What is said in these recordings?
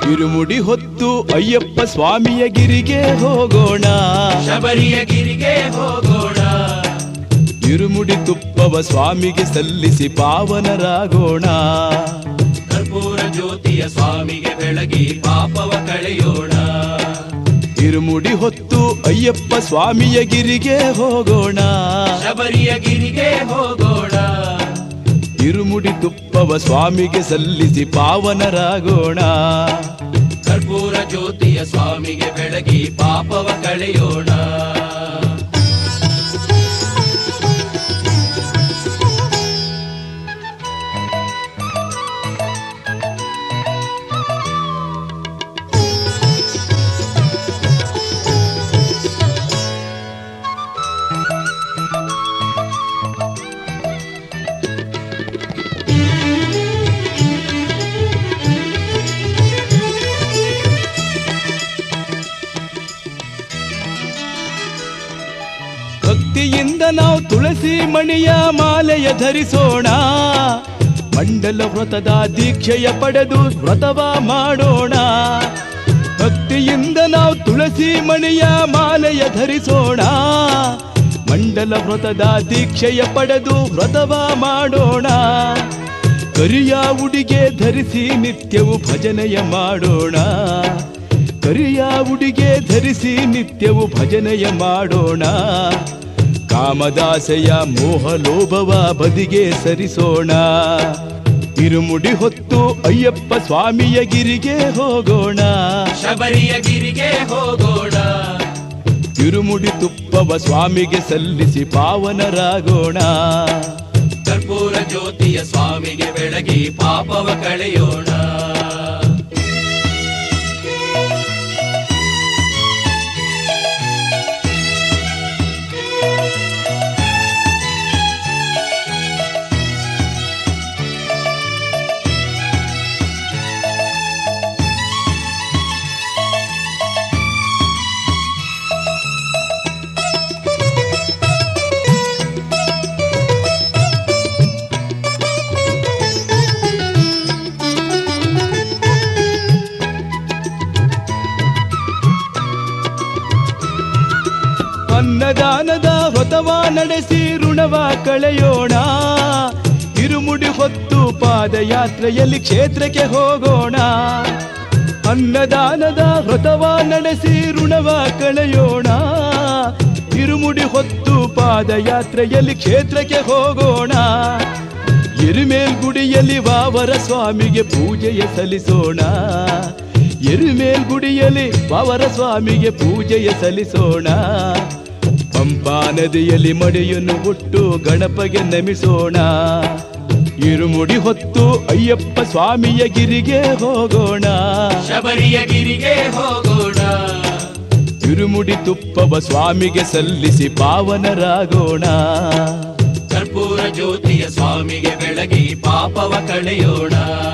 ಇರುಮುಡಿ ಹೊತ್ತು ಅಯ್ಯಪ್ಪ ಸ್ವಾಮಿಯ ಗಿರಿಗೆ ಹೋಗೋಣ, ಶಬರಿಯ ಗಿರಿಗೆ ಹೋಗೋಣ. ಇರುಮುಡಿ ತುಪ್ಪವ ಸ್ವಾಮಿಗೆ ಸಲ್ಲಿಸಿ ಪಾವನರಾಗೋಣ. ಕರ್ಪೂರ ಜ್ಯೋತಿಯ ಸ್ವಾಮಿಗೆ ಬೆಳಗಿ ಪಾಪವ ಕಳೆಯೋಣ. ಇರುಮುಡಿ ಹೊತ್ತು ಅಯ್ಯಪ್ಪ ಸ್ವಾಮಿಯ ಗಿರಿಗೆ ಹೋಗೋಣ, ಶಬರಿಯ ಗಿರಿಗೆ ಹೋಗೋಣ. ಇರುಮುಡಿ ತುಪ್ಪವ ಸ್ವಾಮಿಗೆ ಸಲ್ಲಿಸಿ ಪಾವನರಾಗೋಣ. ಕರ್ಪೂರ ಜ್ಯೋತಿಯ ಸ್ವಾಮಿಗೆ ಬೆಳಗಿ ಪಾಪವ ಕಳೆಯೋಣ. ಭಕ್ತಿಯಿಂದ ನಾವು ತುಳಸಿ ಮಣಿಯ ಮಾಲೆಯ ಧರಿಸೋಣ. ಮಂಡಲ ವ್ರತದ ದೀಕ್ಷೆಯ ಪಡೆದು ವ್ರತವ ಮಾಡೋಣ. ಭಕ್ತಿಯಿಂದ ನಾವು ತುಳಸಿ ಮಣಿಯ ಮಾಲೆಯ ಧರಿಸೋಣ. ಮಂಡಲ ವ್ರತದ ದೀಕ್ಷೆಯ ಪಡೆದು ವ್ರತವ ಮಾಡೋಣ. ಕರಿಯ ಉಡಿಗೆ ಧರಿಸಿ ನಿತ್ಯವು ಭಜನೆಯ ಮಾಡೋಣ. ಕರಿಯ ಉಡಿಗೆ ಧರಿಸಿ ನಿತ್ಯವು ಭಜನೆಯ ಮಾಡೋಣ. ಕಾಮದಾಸೆಯ ಮೋಹ ಲೋಭವ ಬದಿಗೆ ಸರಿಸೋಣ. ಇರುಮುಡಿ ಹೊತ್ತು ಅಯ್ಯಪ್ಪ ಸ್ವಾಮಿಯ ಗಿರಿಗೆ ಹೋಗೋಣ, ಶಬರಿಯ ಗಿರಿಗೆ ಹೋಗೋಣ. ಇರುಮುಡಿ ತುಪ್ಪವ ಸ್ವಾಮಿಗೆ ಸಲ್ಲಿಸಿ ಪಾವನರಾಗೋಣ. ಕರ್ಪೂರ ಜ್ಯೋತಿಯ ಸ್ವಾಮಿಗೆ ಬೆಳಗಿ ಪಾಪವ ಕಳೆಯೋಣ. ಅನ್ನದಾನದ ವ್ರತವ ನಡೆಸಿ ಋಣವ ಕಳೆಯೋಣ. ಇರುಮುಡಿ ಹೊತ್ತು ಪಾದಯಾತ್ರೆಯಲ್ಲಿ ಕ್ಷೇತ್ರಕ್ಕೆ ಹೋಗೋಣ. ಅನ್ನದಾನದ ವ್ರತವ ನಡೆಸಿ ಋಣವ ಕಳೆಯೋಣ. ಇರುಮುಡಿ ಹೊತ್ತು ಪಾದಯಾತ್ರೆಯಲ್ಲಿ ಕ್ಷೇತ್ರಕ್ಕೆ ಹೋಗೋಣ. ಎರುಮೇಲ್ಗುಡಿಯಲ್ಲಿ ವಾವರ ಸ್ವಾಮಿಗೆ ಪೂಜೆಯ ಸಲ್ಲಿಸೋಣ. ಎರುಮೇಲ್ಗುಡಿಯಲ್ಲಿ ವಾವರ ಸ್ವಾಮಿಗೆ ಪೂಜೆಯ ಸಲ್ಲಿಸೋಣ. ಪಂಪಾ ನದಿಯಲ್ಲಿ ಮಡಿಯನ್ನು ಹುಟ್ಟು ಗಣಪಗೆ ನಮಿಸೋಣ. ಇರುಮುಡಿ ಹೊತ್ತು ಅಯ್ಯಪ್ಪ ಸ್ವಾಮಿಯ ಗಿರಿಗೆ ಹೋಗೋಣ, ಶಬರಿಯ ಗಿರಿಗೆ ಹೋಗೋಣ. ಇರುಮುಡಿ ತುಪ್ಪವ ಸ್ವಾಮಿಗೆ ಸಲ್ಲಿಸಿ ಪಾವನರಾಗೋಣ. ಕರ್ಪೂರ ಜ್ಯೋತಿಯ ಸ್ವಾಮಿಗೆ ಬೆಳಗಿ ಪಾಪವ ಕಳೆಯೋಣ.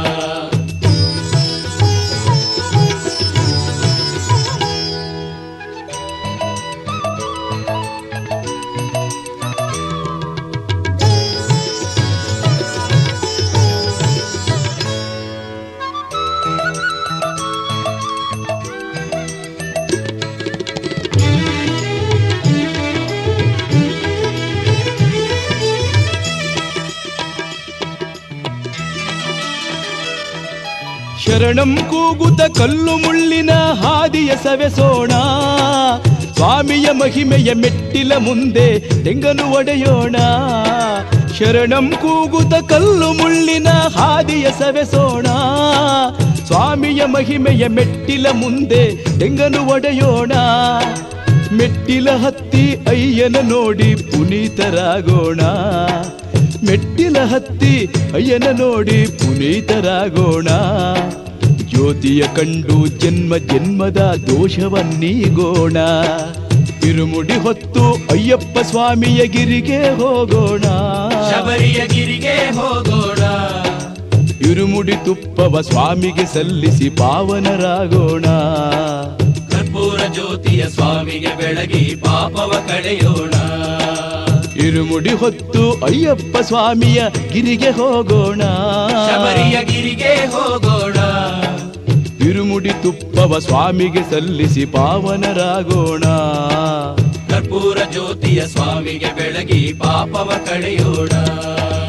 ಶರಣಂ ಕೂಗುತ್ತ ಕಲ್ಲು ಮುಳ್ಳಿನ ಹಾದಿಯ ಸವೆಸೋಣ. ಸ್ವಾಮಿಯ ಮಹಿಮೆಯ ಮೆಟ್ಟಿಲ ಮುಂದೆ ತೆಂಗನು ಒಡೆಯೋಣ. ಶರಣಂ ಕೂಗುತ್ತ ಕಲ್ಲು ಮುಳ್ಳಿನ ಹಾದಿಯ ಸವೆಸೋಣ. ಸ್ವಾಮಿಯ ಮಹಿಮೆಯ ಮೆಟ್ಟಿಲ ಮುಂದೆ ತೆಂಗನು ಒಡೆಯೋಣ. ಮೆಟ್ಟಿಲ ಹತ್ತಿ ಅಯ್ಯನ ನೋಡಿ ಪುನೀತರಾಗೋಣ. ಮೆಟ್ಟಿಲ ಹತ್ತಿ ಅಯ್ಯನ ನೋಡಿ ಪುನೀತರಾಗೋಣ. ಜ್ಯೋತಿಯ ಕಂಡು ಜನ್ಮ ಜನ್ಮದ ದೋಷವನ್ನೀಗೋಣ. ಇರುಮುಡಿ ಹೊತ್ತು ಅಯ್ಯಪ್ಪ ಸ್ವಾಮಿಯ ಗಿರಿಗೆ ಹೋಗೋಣ, ಶಬರಿಯ ಗಿರಿಗೆ ಹೋಗೋಣ. ಇರುಮುಡಿ ತುಪ್ಪವ ಸ್ವಾಮಿಗೆ ಸಲ್ಲಿಸಿ ಪಾವನರಾಗೋಣ. ಕರ್ಪೂರ ಜ್ಯೋತಿಯ ಸ್ವಾಮಿಗೆ ಬೆಳಗಿ ಪಾಪವ ಕಳೆಯೋಣ. ಇರುಮುಡಿ ಹೊತ್ತು ಅಯ್ಯಪ್ಪ ಸ್ವಾಮಿಯ ಗಿರಿಗೆ ಹೋಗೋಣ, ಶಬರಿಯ ಗಿರಿಗೆ ಹೋಗೋಣ. ಇರುಮುಡಿ ತುಪ್ಪವ ಸ್ವಾಮಿಗೆ ಸಲ್ಲಿಸಿ ಪಾವನರಾಗೋಣ. ಕರ್ಪೂರ ಜ್ಯೋತಿಯ ಸ್ವಾಮಿಗೆ ಬೆಳಗಿ ಪಾಪವ ಕಳೆಯೋಣ.